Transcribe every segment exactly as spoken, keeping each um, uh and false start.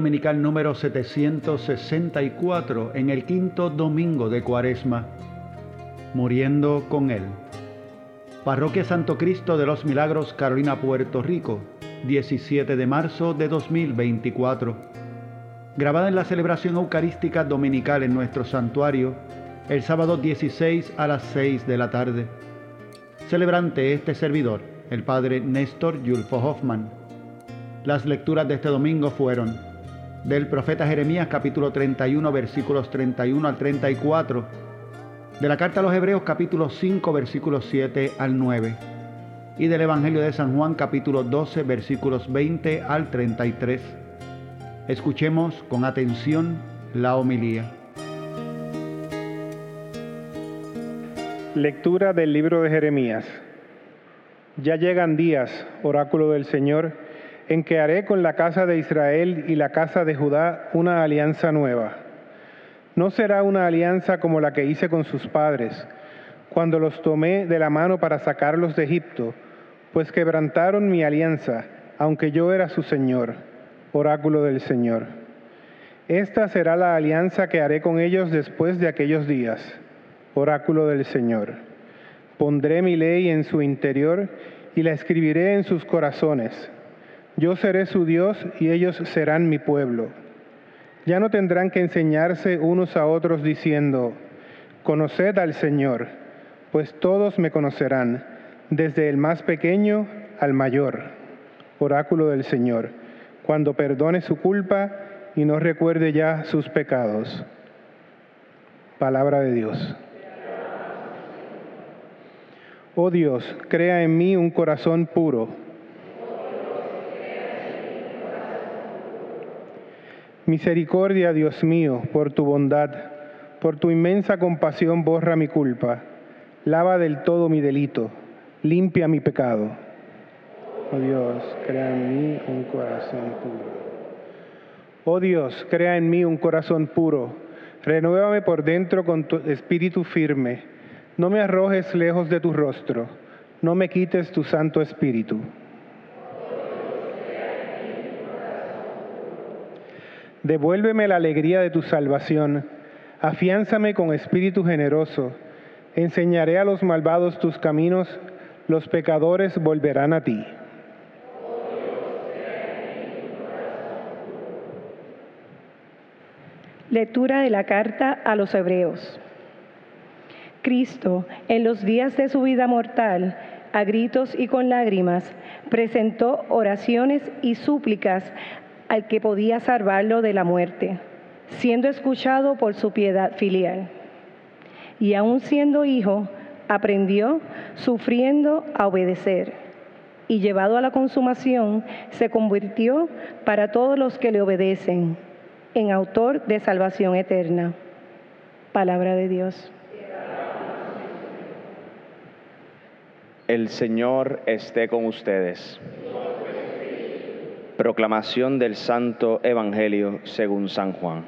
dominical número setecientos sesenta y cuatro en el quinto domingo de Cuaresma. Muriendo con Él. Parroquia Santo Cristo de los Milagros, Carolina, Puerto Rico, diecisiete de marzo de dos mil veinticuatro. Grabada en la celebración eucarística dominical en nuestro santuario, el sábado dieciséis a las seis de la tarde. Celebrante este servidor, el Padre Néstor Yulfo Hoffman. Las lecturas de este domingo fueron del profeta Jeremías capítulo treinta y uno versículos treinta y uno al treinta y cuatro, de la carta a los Hebreos capítulo cinco versículos siete al nueve y del Evangelio de San Juan capítulo doce versículos veinte al treinta y tres. Escuchemos con atención la homilía. Lectura del libro de Jeremías. Ya llegan días, oráculo del Señor, en que haré con la casa de Israel y la casa de Judá una alianza nueva. No será una alianza como la que hice con sus padres, cuando los tomé de la mano para sacarlos de Egipto, pues quebrantaron mi alianza, aunque yo era su Señor, oráculo del Señor. Esta será la alianza que haré con ellos después de aquellos días, oráculo del Señor. Pondré mi ley en su interior y la escribiré en sus corazones. Yo seré su Dios y ellos serán mi pueblo. Ya no tendrán que enseñarse unos a otros diciendo, conoced al Señor, pues todos me conocerán, desde el más pequeño al mayor, oráculo del Señor, cuando perdone su culpa y no recuerde ya sus pecados. Palabra de Dios. Oh Dios, crea en mí un corazón puro. Misericordia, Dios mío, por tu bondad, por tu inmensa compasión borra mi culpa, lava del todo mi delito, limpia mi pecado. Oh Dios, crea en mí un corazón puro. Oh Dios, crea en mí un corazón puro, renuévame por dentro con tu espíritu firme, no me arrojes lejos de tu rostro, no me quites tu santo espíritu. Devuélveme la alegría de tu salvación, afiánzame con espíritu generoso, enseñaré a los malvados tus caminos, los pecadores volverán a ti. Lectura de la carta a los Hebreos. Cristo, en los días de su vida mortal, a gritos y con lágrimas, presentó oraciones y súplicas al que podía salvarlo de la muerte, siendo escuchado por su piedad filial. Y aun siendo hijo, aprendió, sufriendo, a obedecer. Y llevado a la consumación, se convirtió para todos los que le obedecen, en autor de salvación eterna. Palabra de Dios. El Señor esté con ustedes. Proclamación del Santo Evangelio según San Juan.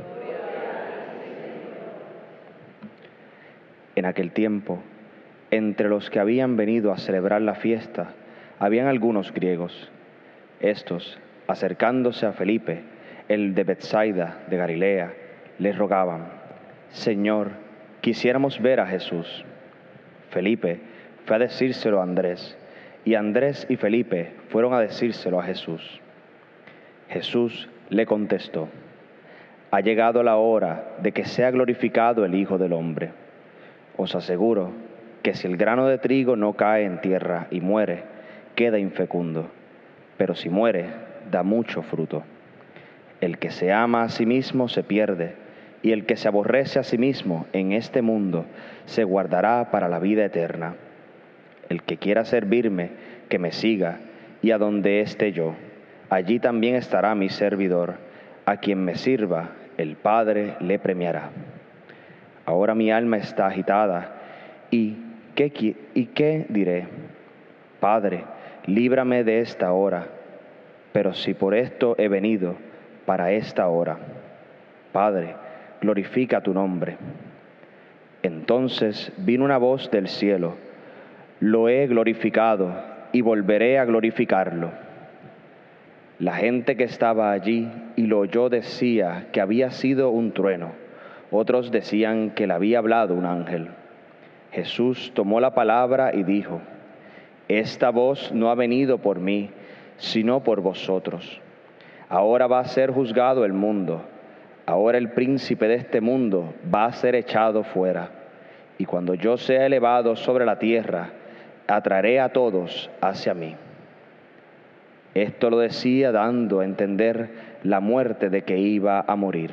En aquel tiempo, entre los que habían venido a celebrar la fiesta, habían algunos griegos. Estos, acercándose a Felipe, el de Betsaida de Galilea, le rogaban, Señor, quisiéramos ver a Jesús. Felipe fue a decírselo a Andrés, y Andrés y Felipe fueron a decírselo a Jesús. Jesús le contestó, ha llegado la hora de que sea glorificado el Hijo del Hombre. Os aseguro que si el grano de trigo no cae en tierra y muere, queda infecundo, pero si muere, da mucho fruto. El que se ama a sí mismo se pierde, y el que se aborrece a sí mismo en este mundo se guardará para la vida eterna. El que quiera servirme, que me siga, y a donde esté yo, allí también estará mi servidor. A quien me sirva, el Padre le premiará. Ahora mi alma está agitada, ¿y qué, y qué diré? Padre, líbrame de esta hora, pero si por esto he venido, para esta hora. Padre, glorifica tu nombre. Entonces vino una voz del cielo, lo he glorificado y volveré a glorificarlo. La gente que estaba allí y lo oyó decía que había sido un trueno. Otros decían que le había hablado un ángel. Jesús tomó la palabra y dijo: Esta voz no ha venido por mí, sino por vosotros. Ahora va a ser juzgado el mundo. Ahora el príncipe de este mundo va a ser echado fuera. Y cuando yo sea elevado sobre la tierra, atraeré a todos hacia mí. Esto lo decía dando a entender la muerte de que iba a morir.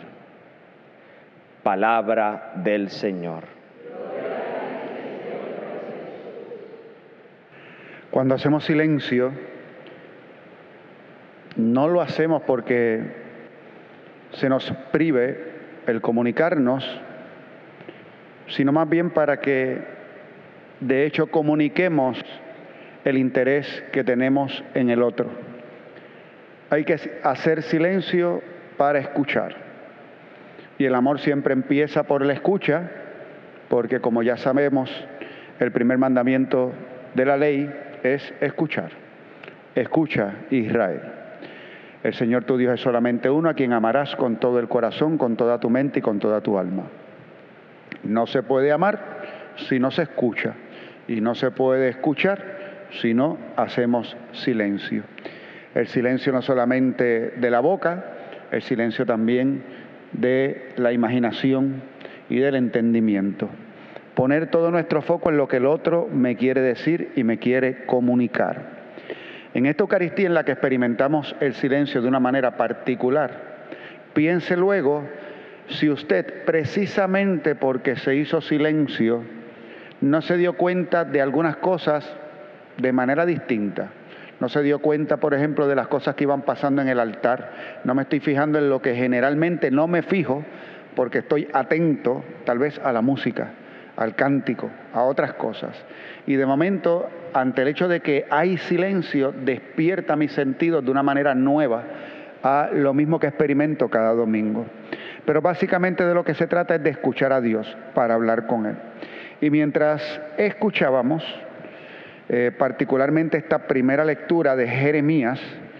Palabra del Señor. Cuando hacemos silencio, no lo hacemos porque se nos prive el comunicarnos, sino más bien para que, de hecho, comuniquemos el interés que tenemos en el otro. Hay que hacer silencio para escuchar. Y el amor siempre empieza por la escucha, porque como ya sabemos, el primer mandamiento de la ley es escuchar. Escucha, Israel. El Señor tu Dios es solamente uno, a quien amarás con todo el corazón, con toda tu mente y con toda tu alma. No se puede amar si no se escucha. Y no se puede escuchar si no hacemos silencio. El silencio no solamente de la boca, el silencio también de la imaginación y del entendimiento. Poner todo nuestro foco en lo que el otro me quiere decir y me quiere comunicar. En esta Eucaristía en la que experimentamos el silencio de una manera particular, piense luego si usted, precisamente porque se hizo silencio, no se dio cuenta de algunas cosas de manera distinta. No se dio cuenta, por ejemplo, de las cosas que iban pasando en el altar. No me estoy fijando en lo que generalmente no me fijo, porque estoy atento tal vez a la música, al cántico, a otras cosas. Y de momento, ante el hecho de que hay silencio, despierta mis sentidos de una manera nueva a lo mismo que experimento cada domingo. Pero básicamente de lo que se trata es de escuchar a Dios para hablar con Él. Y mientras escuchábamos, eh, particularmente esta primera lectura de Jeremías,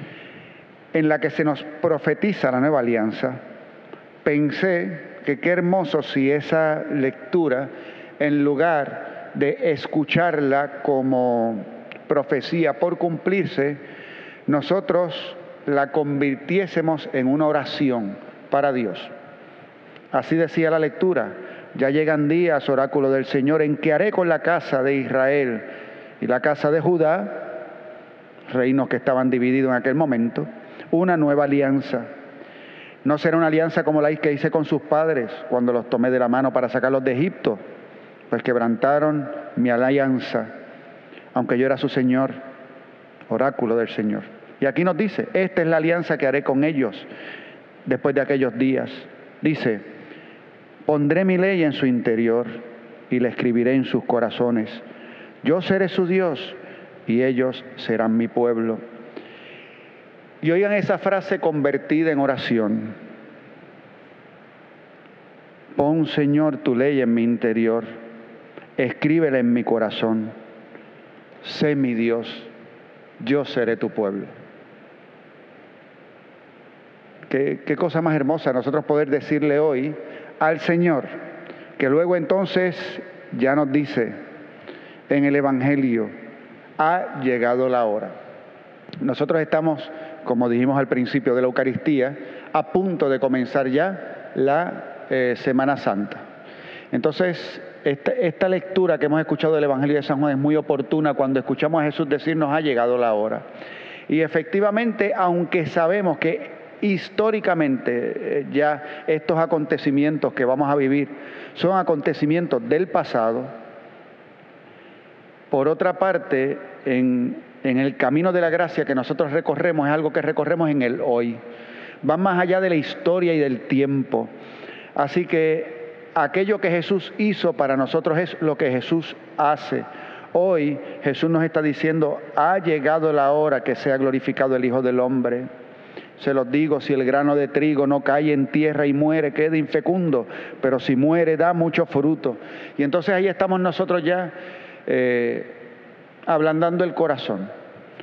en la que se nos profetiza la nueva alianza, pensé que qué hermoso si esa lectura, en lugar de escucharla como profecía por cumplirse, nosotros la convirtiésemos en una oración para Dios. Así decía la lectura: ya llegan días, oráculo del Señor, en que haré con la casa de Israel y la casa de Judá, reinos que estaban divididos en aquel momento, una nueva alianza. No será una alianza como la que hice con sus padres cuando los tomé de la mano para sacarlos de Egipto, pues quebrantaron mi alianza, aunque yo era su Señor, oráculo del Señor. Y aquí nos dice: esta es la alianza que haré con ellos después de aquellos días. Dice: pondré mi ley en su interior y la escribiré en sus corazones. Yo seré su Dios y ellos serán mi pueblo. Y oigan esa frase convertida en oración: pon, Señor, tu ley en mi interior, escríbela en mi corazón. Sé mi Dios, yo seré tu pueblo. Qué, qué cosa más hermosa nosotros poder decirle hoy al Señor, que luego entonces ya nos dice en el Evangelio: ha llegado la hora. Nosotros estamos, como dijimos al principio de la Eucaristía, a punto de comenzar ya la eh, Semana Santa. Entonces, esta, esta lectura que hemos escuchado del Evangelio de San Juan es muy oportuna cuando escuchamos a Jesús decirnos: ha llegado la hora. Y efectivamente, aunque sabemos que históricamente eh, ya estos acontecimientos que vamos a vivir son acontecimientos del pasado, por otra parte, en, en el camino de la gracia que nosotros recorremos, es algo que recorremos en el hoy. Va más allá de la historia y del tiempo. Así que aquello que Jesús hizo para nosotros es lo que Jesús hace. Hoy Jesús nos está diciendo: ha llegado la hora que sea glorificado el Hijo del Hombre. Se los digo, si el grano de trigo no cae en tierra y muere, queda infecundo, pero si muere da mucho fruto. Y entonces ahí estamos nosotros ya eh, ablandando el corazón,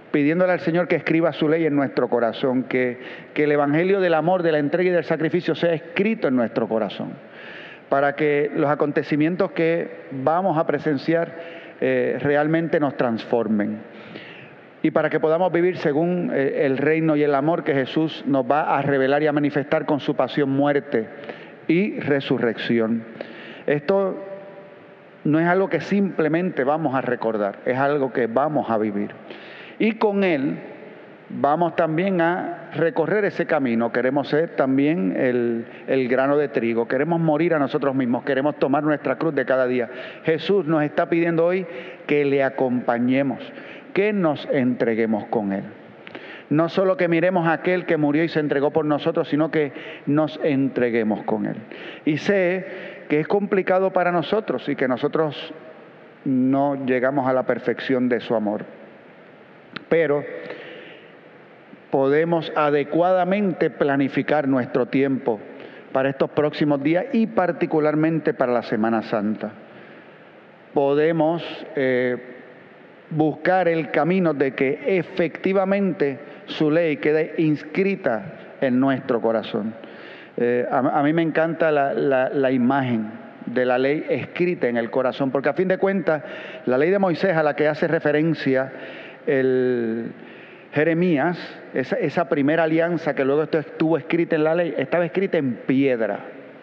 pidiéndole al Señor que escriba su ley en nuestro corazón, que, que el evangelio del amor, de la entrega y del sacrificio sea escrito en nuestro corazón, para que los acontecimientos que vamos a presenciar eh, realmente nos transformen y para que podamos vivir según eh, el reino y el amor que Jesús nos va a revelar y a manifestar con su pasión, muerte y resurrección. Esto no es algo que simplemente vamos a recordar, es algo que vamos a vivir. Y con Él vamos también a recorrer ese camino. Queremos ser también el, el grano de trigo. Queremos morir a nosotros mismos. Queremos tomar nuestra cruz de cada día. Jesús nos está pidiendo hoy que le acompañemos, que nos entreguemos con Él. No solo que miremos a aquel que murió y se entregó por nosotros, sino que nos entreguemos con Él. Y sé que es complicado para nosotros y que nosotros no llegamos a la perfección de su amor. Pero podemos adecuadamente planificar nuestro tiempo para estos próximos días y particularmente para la Semana Santa. Podemos eh, buscar el camino de que efectivamente su ley quede inscrita en nuestro corazón. Eh, a, a mí me encanta la, la, la imagen de la ley escrita en el corazón, porque a fin de cuentas la ley de Moisés a la que hace referencia el Jeremías, esa, esa primera alianza que luego esto estuvo escrita en la ley, estaba escrita en piedra.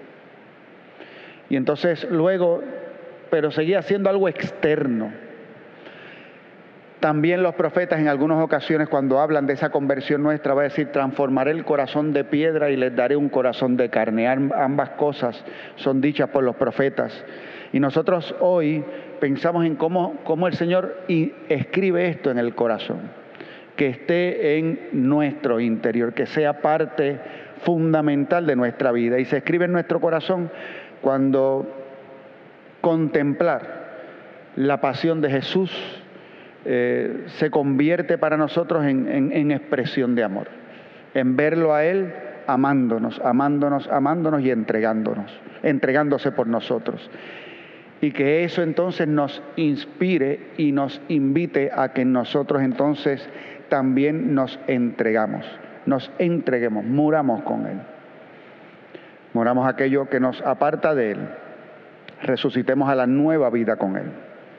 Y entonces luego, pero seguía siendo algo externo. También los profetas en algunas ocasiones cuando hablan de esa conversión nuestra, va a decir, transformaré el corazón de piedra y les daré un corazón de carne. Ambas cosas son dichas por los profetas. Y nosotros hoy pensamos en cómo, cómo el Señor escribe esto en el corazón. Que esté en nuestro interior, que sea parte fundamental de nuestra vida. Y se escribe en nuestro corazón cuando contemplar la pasión de Jesús eh, se convierte para nosotros en, en, en expresión de amor. En verlo a Él amándonos, amándonos, amándonos y entregándonos, entregándose por nosotros. Y que eso entonces nos inspire y nos invite a que nosotros entonces también nos entregamos, nos entreguemos, muramos con Él. Muramos aquello que nos aparta de Él, resucitemos a la nueva vida con Él.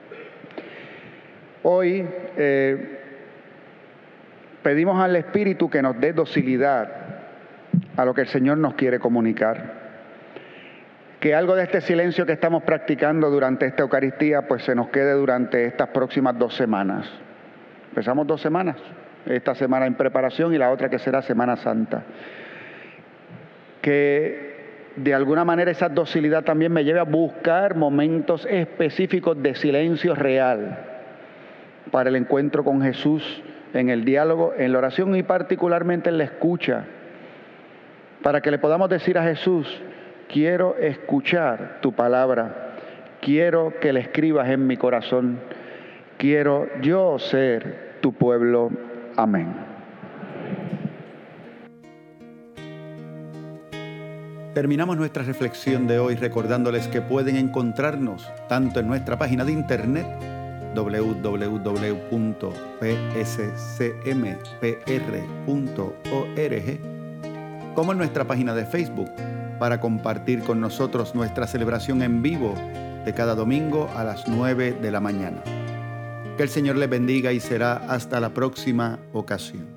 Hoy eh, pedimos al Espíritu que nos dé docilidad a lo que el Señor nos quiere comunicar. Que algo de este silencio que estamos practicando durante esta Eucaristía, pues se nos quede durante estas próximas dos semanas. Empezamos dos semanas, esta semana en preparación y la otra que será Semana Santa. Que de alguna manera esa docilidad también me lleve a buscar momentos específicos de silencio real para el encuentro con Jesús, en el diálogo, en la oración y particularmente en la escucha, para que le podamos decir a Jesús: quiero escuchar tu palabra, quiero que la escribas en mi corazón, quiero yo ser tu pueblo. Amén. Terminamos nuestra reflexión de hoy recordándoles que pueden encontrarnos tanto en nuestra página de internet doble u doble u doble u punto p s c m p r punto org como en nuestra página de Facebook para compartir con nosotros nuestra celebración en vivo de cada domingo a las nueve de la mañana. Que el Señor les bendiga y será hasta la próxima ocasión.